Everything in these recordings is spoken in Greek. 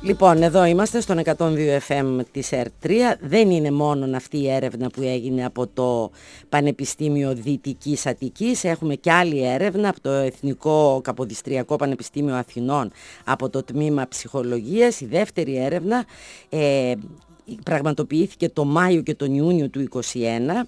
Λοιπόν, εδώ είμαστε στον 102 FM της ΕΡΤ3. Δεν είναι μόνο αυτή η έρευνα που έγινε από το Πανεπιστήμιο Δυτικής Αττικής. Έχουμε και άλλη έρευνα από το Εθνικό Καποδιστριακό Πανεπιστήμιο Αθηνών, από το Τμήμα Ψυχολογίας. Η δεύτερη έρευνα πραγματοποιήθηκε το Μάιο και τον Ιούνιο του 2021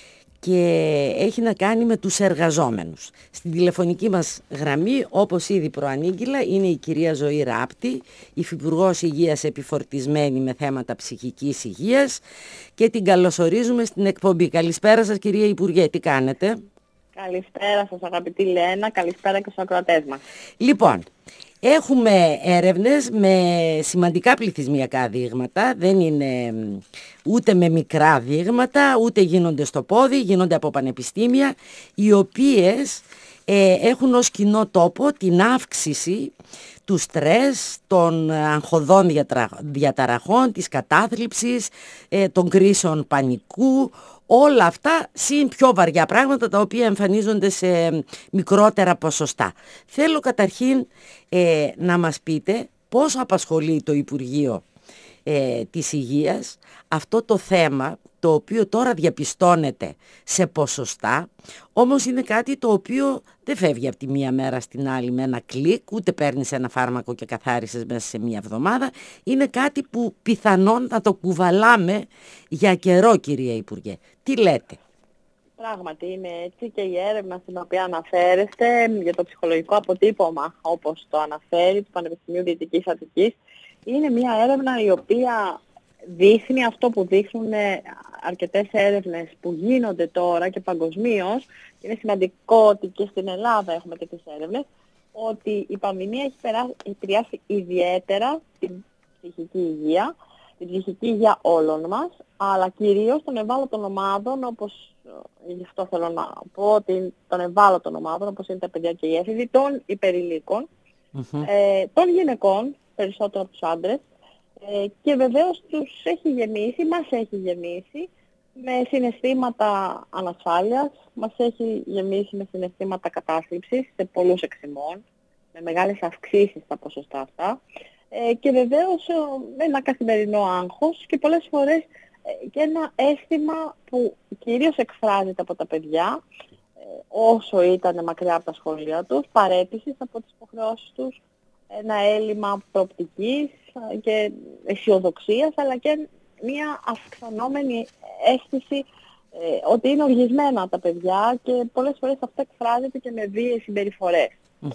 και έχει να κάνει με τους εργαζόμενους. Στην τηλεφωνική μας γραμμή, όπως ήδη προανήγγυλα, είναι η κυρία Ζωή Ράπτη, υφυπουργός Υγείας επιφορτισμένη με θέματα ψυχικής υγείας, και την καλωσορίζουμε στην εκπομπή. Καλησπέρα σας, κυρία Υπουργέ, τι κάνετε? Καλησπέρα σας, αγαπητή Λένα, καλησπέρα και στους ακροατές μας. Λοιπόν, έχουμε έρευνες με σημαντικά πληθυσμιακά δείγματα, δεν είναι ούτε με μικρά δείγματα, ούτε γίνονται στο πόδι, γίνονται από πανεπιστήμια, οι οποίες έχουν ως κοινό τόπο την αύξηση του στρες, των αγχωδών διαταραχών, της κατάθλιψης, των κρίσεων πανικού, όλα αυτά συν πιο βαριά πράγματα τα οποία εμφανίζονται σε μικρότερα ποσοστά. Θέλω καταρχήν να μας πείτε πώς απασχολεί το Υπουργείο της Υγείας αυτό το θέμα, το οποίο τώρα διαπιστώνεται σε ποσοστά, όμως είναι κάτι το οποίο δεν φεύγει από τη μία μέρα στην άλλη με ένα κλικ, ούτε παίρνεις ένα φάρμακο και καθάρισες μέσα σε μία εβδομάδα. Είναι κάτι που πιθανόν να το κουβαλάμε για καιρό, κυρία Υπουργέ. Τι λέτε? Πράγματι είναι έτσι, και η έρευνα στην οποία αναφέρεστε για το ψυχολογικό αποτύπωμα, όπως το αναφέρει, του Πανεπιστημίου Δυτικής Αττικής, είναι μια έρευνα η οποία δείχνει αυτό που δείχνουν αρκετές έρευνες που γίνονται τώρα και παγκοσμίως. Είναι σημαντικό ότι και στην Ελλάδα έχουμε τέτοιες έρευνες, ότι η πανδημία έχει επηρεάσει ιδιαίτερα την ψυχική υγεία, την ψυχική υγεία όλων μας, αλλά κυρίως των ευάλωτων ομάδων, όπως γι' αυτό θέλω να πω, ότι των ευάλωτων ομάδων, όπως είναι τα παιδιά και οι έφηβοι, των υπερηλίκων, των γυναικών, περισσότερο από τους άντρες, και βεβαίως τους έχει γεμίσει, μας έχει γεμίσει με συναισθήματα ανασφάλειας, μας έχει γεμίσει με συναισθήματα κατάθλιψης σε πολλούς εξημών, με μεγάλες αυξήσεις στα ποσοστά αυτά, και βεβαίως με ένα καθημερινό άγχος και πολλές φορές και ένα αίσθημα που κυρίως εκφράζεται από τα παιδιά, όσο ήταν μακριά από τα σχολεία τους, παραίτησης από τις υποχρεώσεις τους, ένα έλλειμμα προοπτικής και αισιοδοξίας, αλλά και μια αυξανόμενη αίσθηση ότι είναι οργισμένα τα παιδιά, και πολλές φορές αυτό εκφράζεται και με βίαιες συμπεριφορές.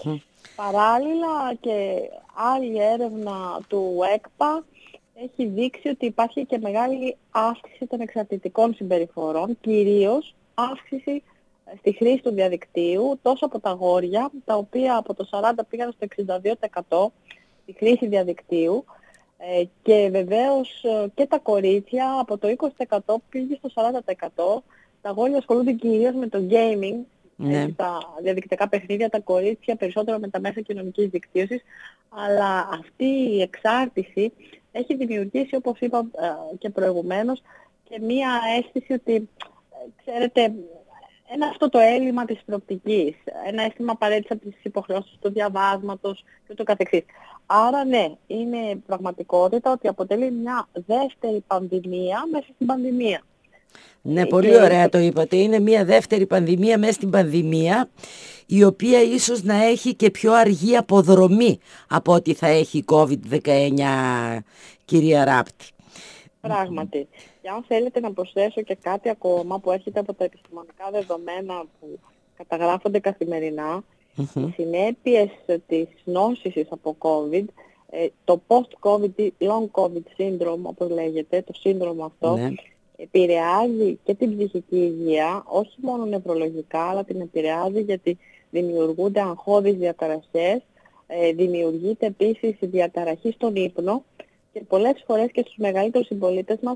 Παράλληλα, και άλλη έρευνα του ΕΚΠΑ έχει δείξει ότι υπάρχει και μεγάλη αύξηση των εξαρτητικών συμπεριφορών, κυρίως αύξηση στη χρήση του διαδικτύου, τόσο από τα αγόρια, τα οποία από το 40% πήγαν στο 62% στη χρήση διαδικτύου, και βεβαίως και τα κορίτσια από το 20% πήγε στο 40%. Τα αγόρια ασχολούνται κυρίως με το gaming, τα διαδικτυακά παιχνίδια, τα κορίτσια περισσότερο με τα μέσα κοινωνικής δικτύωσης, αλλά αυτή η εξάρτηση έχει δημιουργήσει, όπως είπα και προηγουμένως, και μία αίσθηση ότι, ξέρετε, αυτό το έλλειμμα της προοπτικής, ένα αίσθημα παρέτησης από τις υποχρεώσεις του διαβάσματος και ούτω καθεξής. Άρα ναι, είναι πραγματικότητα ότι αποτελεί μια δεύτερη πανδημία μέσα στην πανδημία. Ναι, πολύ ωραία το είπατε. Είναι μια δεύτερη πανδημία μέσα στην πανδημία, η οποία ίσως να έχει και πιο αργή αποδρομή από ό,τι θα έχει η COVID-19, κυρία Ράπτη. Πράγματι. Και αν θέλετε να προσθέσω και κάτι ακόμα που έρχεται από τα επιστημονικά δεδομένα που καταγράφονται καθημερινά, οι συνέπειες της νόσησης από COVID, το post-COVID ή long COVID syndrome, όπως λέγεται, το σύνδρομο αυτό, επηρεάζει και την ψυχική υγεία, όχι μόνο νευρολογικά, αλλά την επηρεάζει γιατί δημιουργούνται αγχώδεις διαταραχές, δημιουργείται επίσης η διαταραχή στον ύπνο, και πολλές φορές και στους μεγαλύτερους συμπολίτες μας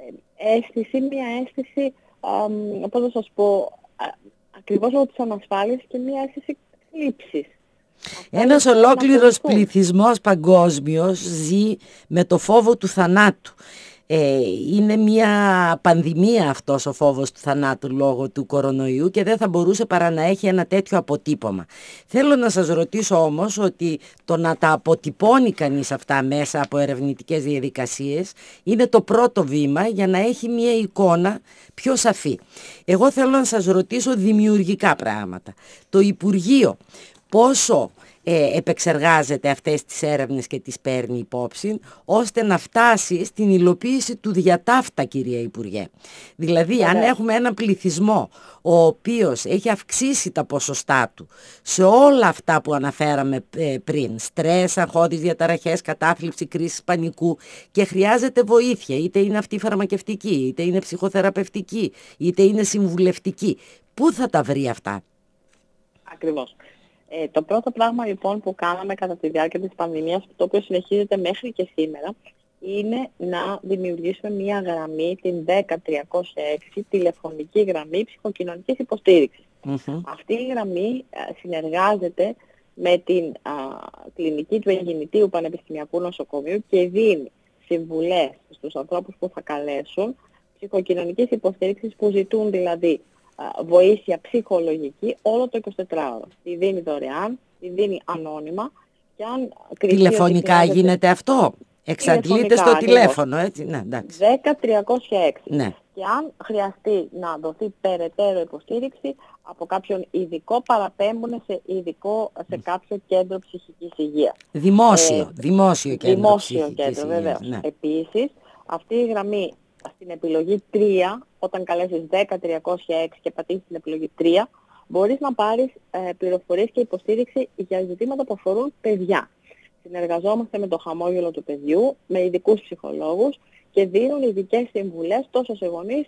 μια αίσθηση, πώς να σας πω, ακριβώς λόγω της ανασφάλειας, και μια αίσθηση θλίψης. Ένας ολόκληρος πληθυσμός παγκόσμιος ζει με το φόβο του θανάτου. Είναι μια πανδημία αυτός ο φόβος του θανάτου λόγω του κορονοϊού και δεν θα μπορούσε παρά να έχει ένα τέτοιο αποτύπωμα. Θέλω να σας ρωτήσω όμως ότι το να τα αποτυπώνει κανείς αυτά μέσα από ερευνητικές διαδικασίες είναι το πρώτο βήμα για να έχει μια εικόνα πιο σαφή. Εγώ θέλω να σας ρωτήσω δημιουργικά πράγματα. Το Υπουργείο πόσο επεξεργάζεται αυτές τις έρευνες και τις παίρνει υπόψη, ώστε να φτάσει στην υλοποίηση του διατάφτα, κυρία Υπουργέ. Δηλαδή, αν έχουμε έναν πληθυσμό ο οποίος έχει αυξήσει τα ποσοστά του σε όλα αυτά που αναφέραμε πριν, στρες, αγχώδεις διαταραχές, κατάθλιψη, κρίση πανικού, και χρειάζεται βοήθεια, είτε είναι αυτή φαρμακευτική, είτε είναι ψυχοθεραπευτική, είτε είναι συμβουλευτική, πού θα τα βρει αυτά? Ακριβώς. Το πρώτο πράγμα λοιπόν που κάναμε κατά τη διάρκεια της πανδημίας, το οποίο συνεχίζεται μέχρι και σήμερα, είναι να δημιουργήσουμε μια γραμμή, την 10306, τηλεφωνική γραμμή ψυχοκοινωνικής υποστήριξης. Αυτή η γραμμή συνεργάζεται με την κλινική του Αιγινητίου Πανεπιστημιακού Νοσοκομείου και δίνει συμβουλές στους ανθρώπους που θα καλέσουν ψυχοκοινωνικής υποστήριξης, που ζητούν δηλαδή βοήθεια ψυχολογική όλο το 24ωρο. Τη δίνει δωρεάν, τη δίνει ανώνυμα, και αν τηλεφωνικά γίνεται αυτό? Εξαντλείται στο τηλέφωνο, έτσι? Ναι, εντάξει. 10306. Ναι. Και αν χρειαστεί να δοθεί περαιτέρω υποστήριξη από κάποιον ειδικό, παραπέμπουν σε κάποιο κέντρο ψυχικής υγείας. Δημόσιο κέντρο ψυχικής υγείας. Βεβαίως. Ναι. Επίσης, αυτή η γραμμή στην επιλογή 3, όταν καλέσεις 10306 και πατήσεις την επιλογή 3, μπορείς να πάρεις πληροφορίες και υποστήριξη για ζητήματα που αφορούν παιδιά. Συνεργαζόμαστε με το χαμόγελο του παιδιού, με ειδικούς ψυχολόγους, και δίνουν ειδικές συμβουλές τόσο σε γονείς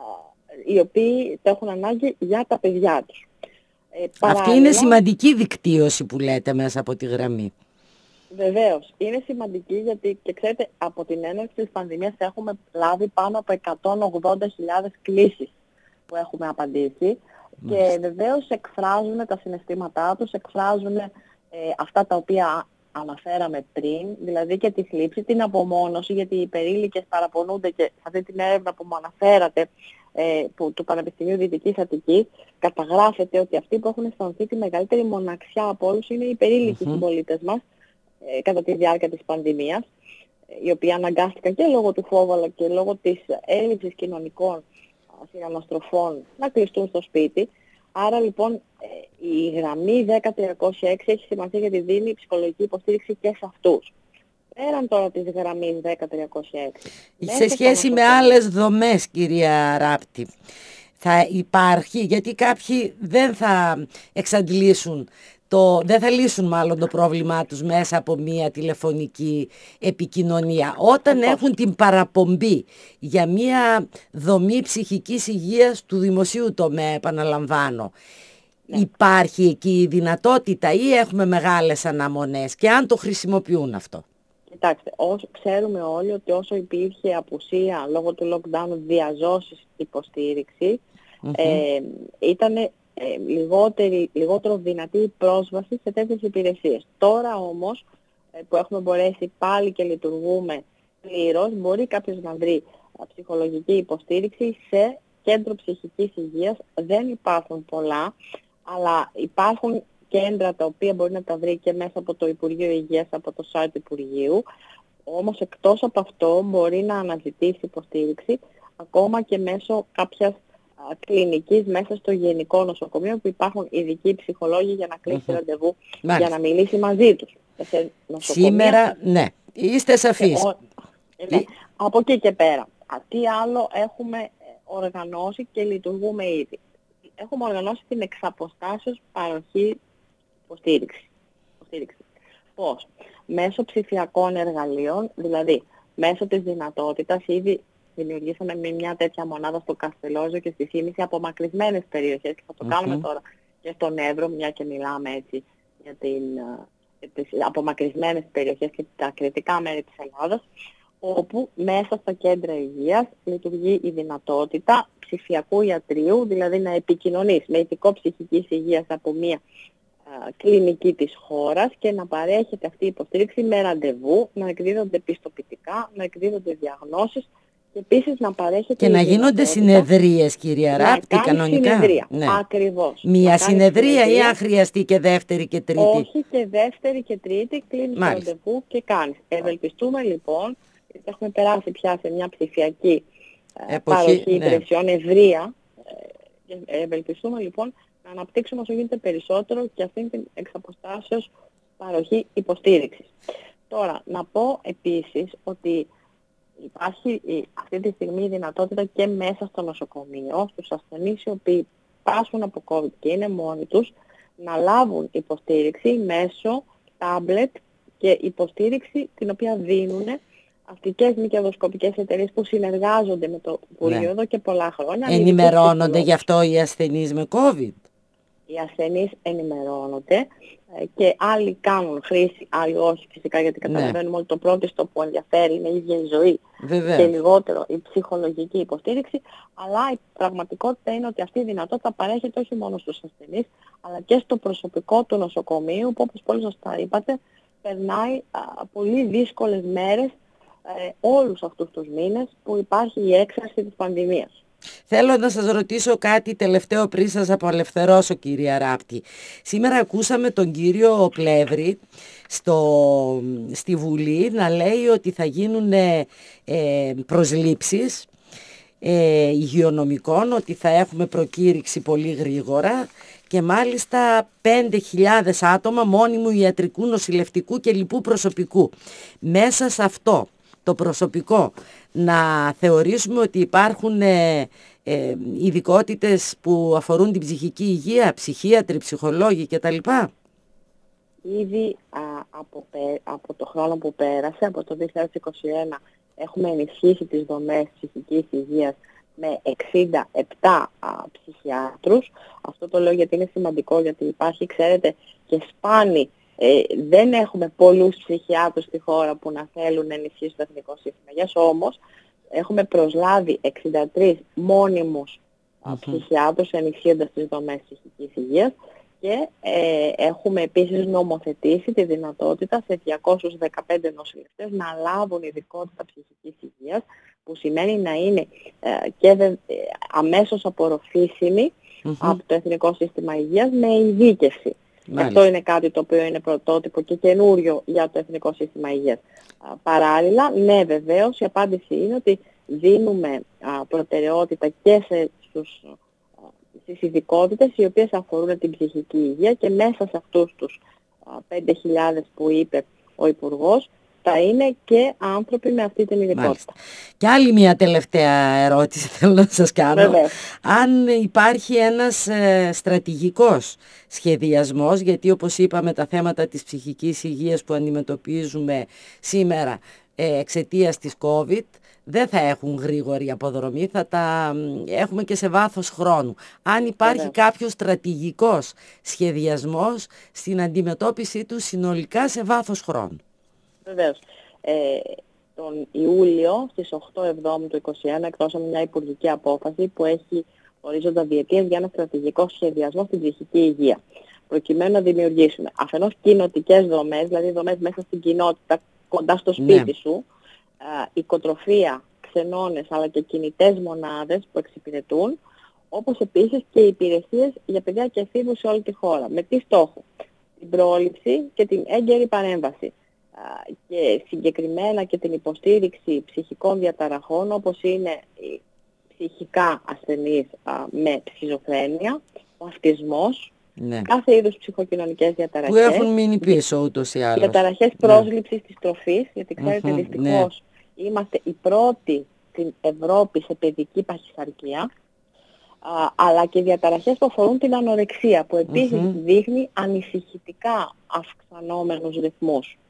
οι οποίοι το έχουν ανάγκη για τα παιδιά τους. Αυτή είναι σημαντική δικτύωση που λέτε μέσα από τη γραμμή. Βεβαίως, είναι σημαντική, γιατί και ξέρετε, από την έναρξη της πανδημίας έχουμε λάβει πάνω από 180.000 κλήσεις που έχουμε απαντήσει. Και βεβαίως εκφράζουν τα συναισθήματά τους, εκφράζουν αυτά τα οποία αναφέραμε πριν, δηλαδή και τη θλίψη, την απομόνωση, γιατί οι υπερήλικες παραπονούνται, και σε αυτή την έρευνα που μου αναφέρατε του Πανεπιστημίου Δυτικής Αττικής, καταγράφεται ότι αυτοί που έχουν αισθανθεί τη μεγαλύτερη μοναξιά από όλους είναι οι υπερήλικοι συμπολίτες μας κατά τη διάρκεια της πανδημίας, οι οποίοι αναγκάστηκαν και λόγω του φόβου αλλά και λόγω της έλλειψης κοινωνικών συναναστροφών να κλειστούν στο σπίτι. Άρα λοιπόν η γραμμή 10306 έχει σημασία, γιατί δίνει ψυχολογική υποστήριξη και σε αυτούς. Πέραν τώρα της γραμμής 10306. Σε σχέση με άλλες δομές, κυρία Ράπτη, θα υπάρχει, γιατί κάποιοι δεν θα εξαντλήσουν δεν θα λύσουν μάλλον το πρόβλημά τους μέσα από μια τηλεφωνική επικοινωνία. Όταν έχουν την παραπομπή για μια δομή ψυχικής υγείας του δημοσίου τομέα, επαναλαμβάνω, υπάρχει εκεί η δυνατότητα ή έχουμε μεγάλες αναμονές, και αν το χρησιμοποιούν αυτό? Κοιτάξτε, ξέρουμε όλοι ότι όσο υπήρχε απουσία λόγω του lockdown διαζώσης υποστήριξη, ήταν λιγότερο δυνατή η πρόσβαση σε τέτοιες υπηρεσίες. Τώρα όμως που έχουμε μπορέσει πάλι και λειτουργούμε πλήρως, μπορεί κάποιος να βρει ψυχολογική υποστήριξη σε κέντρο ψυχικής υγείας. Δεν υπάρχουν πολλά, αλλά υπάρχουν κέντρα τα οποία μπορεί να τα βρει και μέσα από το Υπουργείο Υγείας, από το site του Υπουργείου. Όμως εκτός από αυτό μπορεί να αναζητήσει υποστήριξη ακόμα και μέσω κάποιας κλινικής μέσα στο Γενικό Νοσοκομείο, που υπάρχουν ειδικοί ψυχολόγοι για να κλείσει ραντεβού, για να μιλήσει μαζί τους. Σήμερα, ναι, είστε σαφείς. Ναι. Από εκεί και πέρα, τι άλλο έχουμε οργανώσει και λειτουργούμε ήδη? Έχουμε οργανώσει την εξαποστάσεως παροχή υποστήριξη. Πώς? Μέσω ψηφιακών εργαλείων, δηλαδή μέσω της δυνατότητας, ήδη δημιουργήσαμε μια τέτοια μονάδα στο Καστελόριζο και στη Θήμη, απομακρυσμένες περιοχές, και θα το κάνουμε τώρα και στον Εύρο, μια και μιλάμε έτσι για τις απομακρυσμένες περιοχές και τα κριτικά μέρη της Ελλάδας, όπου μέσα στα κέντρα υγείας λειτουργεί η δυνατότητα ψηφιακού ιατρίου, δηλαδή να επικοινωνείς με ειδικό ψυχικής υγείας από μια κλινική της χώρας και να παρέχεται αυτή η υποστήριξη με ραντεβού, να εκδίδονται πιστοποιητικά, να εκδίδονται διαγνώσεις και επίσης να παρέχεται και να γίνονται συνεδρίες, κυρία Ράπτη, κανονικά. Συνεδρία. Ναι. Ακριβώς. Μία συνεδρία ή αν χρειαστεί και δεύτερη και τρίτη? Όχι, και δεύτερη και τρίτη, κλείνεις το ραντεβού και κάνεις. Ευελπιστούμε λοιπόν, γιατί έχουμε περάσει πια σε μια ψηφιακή παροχή υπηρεσιών ευρεία, ευελπιστούμε λοιπόν να αναπτύξουμε όσο γίνεται περισσότερο και αυτήν την εξαποστάσεως παροχή υποστήριξης. Τώρα, να πω επίσης ότι υπάρχει αυτή τη στιγμή η δυνατότητα και μέσα στο νοσοκομείο, στους ασθενείς οι οποίοι πάσχουν από COVID και είναι μόνοι τους, να λάβουν υποστήριξη μέσω τάμπλετ και υποστήριξη την οποία δίνουν αυτικές μη κερδοσκοπικές εταιρείες που συνεργάζονται με το Υπουργείο εδώ και πολλά χρόνια. Ενημερώνονται γι' αυτό οι ασθενείς με COVID? Οι ασθενείς ενημερώνονται και άλλοι κάνουν χρήση, άλλοι όχι φυσικά, γιατί καταλαβαίνουμε ότι το πρώτο που ενδιαφέρει είναι η ίδια η ζωή. Βεβαίως. Και λιγότερο η ψυχολογική υποστήριξη, αλλά η πραγματικότητα είναι ότι αυτή η δυνατότητα παρέχεται όχι μόνο στους ασθενείς, αλλά και στο προσωπικό του νοσοκομείου, που όπως πολύ σωστά είπατε, περνάει πολύ δύσκολες μέρες όλους αυτούς τους μήνες που υπάρχει η έξαρση της πανδημίας. Θέλω να σας ρωτήσω κάτι τελευταίο πριν σας απελευθερώσω, κυρία Ράπτη. Σήμερα ακούσαμε τον κύριο Πλεύρη στη Βουλή να λέει ότι θα γίνουν προσλήψεις υγειονομικών, ότι θα έχουμε προκήρυξη πολύ γρήγορα και μάλιστα 5.000 άτομα μόνιμου ιατρικού, νοσηλευτικού και λοιπού προσωπικού. Μέσα σε αυτό το προσωπικό να θεωρήσουμε ότι υπάρχουν ειδικότητες που αφορούν την ψυχική υγεία, ψυχίατροι, ψυχολόγοι κτλ. Ήδη από το χρόνο που πέρασε, από το 2021, έχουμε ενισχύσει τις δομές ψυχικής υγείας με 67 ψυχιάτρους. Αυτό το λέω γιατί είναι σημαντικό, γιατί υπάρχει, ξέρετε, και σπάνι. Δεν έχουμε πολλούς ψυχιάτρους στη χώρα που να θέλουν να ενισχύσουν το Εθνικό Σύστημα Υγείας, όμως έχουμε προσλάβει 63 μόνιμους ψυχιάτρους ενισχύοντας τις δομές ψυχικής υγείας και έχουμε επίσης νομοθετήσει τη δυνατότητα σε 215 νοσηλευτές να λάβουν ειδικότητα ψυχικής υγείας, που σημαίνει να είναι και αμέσως απορροφήσιμη από το Εθνικό Σύστημα Υγείας με ειδίκευση. Αυτό είναι κάτι το οποίο είναι πρωτότυπο και καινούριο για το Εθνικό Σύστημα Υγείας. Παράλληλα, ναι, βεβαίως, η απάντηση είναι ότι δίνουμε προτεραιότητα και στις ειδικότητες οι οποίες αφορούν την ψυχική υγεία, και μέσα σε αυτούς τους 5.000 που είπε ο Υπουργός θα είναι και άνθρωποι με αυτή την ειδικότητα. Μάλιστα. Και άλλη μια τελευταία ερώτηση θέλω να σας κάνω. Βεβαίως. Αν υπάρχει ένας στρατηγικός σχεδιασμός, γιατί όπως είπαμε τα θέματα της ψυχικής υγείας που αντιμετωπίζουμε σήμερα εξαιτίας της COVID δεν θα έχουν γρήγορη αποδρομή, θα τα έχουμε και σε βάθος χρόνου. Αν υπάρχει κάποιος στρατηγικός σχεδιασμός στην αντιμετώπιση του συνολικά σε βάθος χρόνου. Βεβαίως. Τον Ιούλιο, στις 8 Εβδόμου του 2021, εκδώσαμε μια υπουργική απόφαση που έχει ορίζοντα διετίας για ένα στρατηγικό σχεδιασμό στην ψυχική υγεία. Προκειμένου να δημιουργήσουμε αφενός κοινοτικές δομές, δηλαδή δομές μέσα στην κοινότητα, κοντά στο σπίτι σου, οικοτροφία, ξενώνες, αλλά και κινητές μονάδες που εξυπηρετούν, όπως επίσης και υπηρεσίες για παιδιά και εφήβους σε όλη τη χώρα. Με τι στόχο? Την πρόληψη και την έγκαιρη παρέμβαση. Και συγκεκριμένα και την υποστήριξη ψυχικών διαταραχών, όπως είναι οι ψυχικά ασθενείς με σχιζοφρένεια, ο αυτισμός, κάθε είδους ψυχοκοινωνικές διαταραχές. Που έχουν μείνει πίσω ούτως ή άλλως. Διαταραχές πρόσληψης της τροφής, γιατί ξέρετε δυστυχώς είμαστε οι πρώτοι στην Ευρώπη σε παιδική παχυσαρκία, αλλά και διαταραχές που αφορούν την ανορεξία, που επίσης δείχνει ανησυχητικά αυξανόμενους ρυθμούς.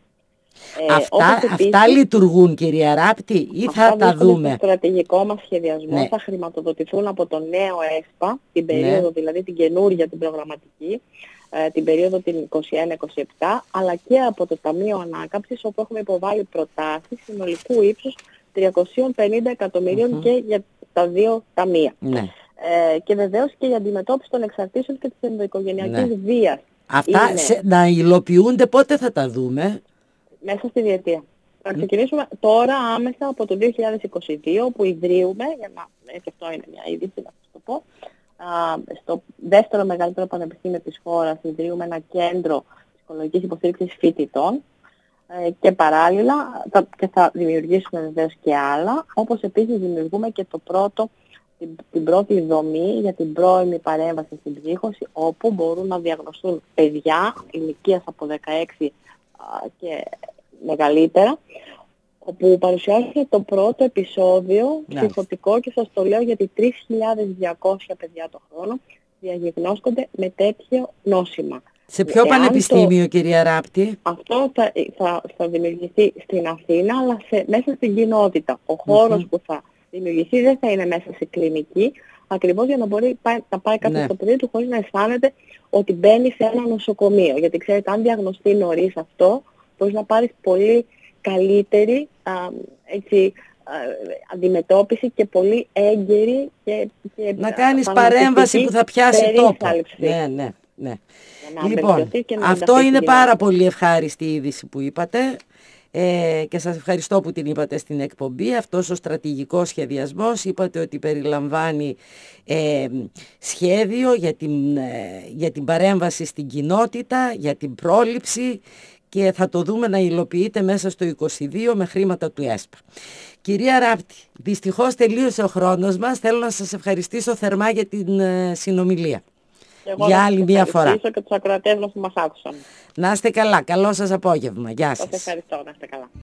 Αυτά λειτουργούν, κυρία Ράπτη, ή θα τα δούμε? Στο στρατηγικό μας σχεδιασμό θα χρηματοδοτηθούν από το νέο ΕΣΠΑ, την περίοδο δηλαδή την καινούργια, την προγραμματική, την περίοδο την 21-27, αλλά και από το Ταμείο Ανάκαμψης, όπου έχουμε υποβάλει προτάσεις συνολικού ύψους 350 εκατομμυρίων και για τα δύο ταμεία. Και βεβαίως και η αντιμετώπιση των εξαρτήσεων και της ενδοοικογενειακής βίας. Αυτά να υλοποιούνται πότε θα τα δούμε? Μέσα στη διετία. Θα ξεκινήσουμε τώρα άμεσα από το 2022 που ιδρύουμε, και αυτό είναι μια είδηση να σας το πω, στο δεύτερο μεγαλύτερο πανεπιστήμιο της χώρας ιδρύουμε ένα κέντρο ψυχολογικής υποστήριξης φοιτητών και παράλληλα και θα δημιουργήσουμε βεβαίως και άλλα, όπως επίσης δημιουργούμε και την πρώτη δομή για την πρώιμη παρέμβαση στην ψύχωση, όπου μπορούν να διαγνωστούν παιδιά ηλικίας από 16 και μεγαλύτερα, όπου παρουσιάζεται το πρώτο επεισόδιο ψυχωτικό και σας το λέω γιατί 3.200 παιδιά το χρόνο διαγνώσκονται με τέτοιο νόσημα. Σε ποιο πανεπιστήμιο, κυρία Ράπτη? Αυτό θα δημιουργηθεί στην Αθήνα, αλλά μέσα στην κοινότητα. Ο χώρος που θα δημιουργηθεί δεν θα είναι μέσα σε κλινική, ακριβώς για να μπορεί να πάει κάποιος στο παιδί του χωρίς να αισθάνεται ότι μπαίνει σε ένα νοσοκομείο. Γιατί ξέρετε, αν διαγνωστεί νωρίς αυτό, μπορείς να πάρεις πολύ καλύτερη αντιμετώπιση και πολύ έγκαιρη και να κάνεις παρέμβαση που θα πιάσει τόπο. Ναι. Λοιπόν, αυτό είναι πάρα πολύ ευχάριστη είδηση που είπατε και σας ευχαριστώ που την είπατε στην εκπομπή. Αυτός ο στρατηγικός σχεδιασμός είπατε ότι περιλαμβάνει σχέδιο για την παρέμβαση στην κοινότητα, για την πρόληψη, και θα το δούμε να υλοποιείται μέσα στο 2022 με χρήματα του ΕΣΠΑ. Κυρία Ράπτη, δυστυχώς τελείωσε ο χρόνος μας. Θέλω να σας ευχαριστήσω θερμά για την συνομιλία. Για άλλη μια φορά. Και τους ακροατές μας που μας άκουσαν. Να είστε καλά. Καλό σας απόγευμα. Γεια σας. Σας ευχαριστώ. Να είστε καλά.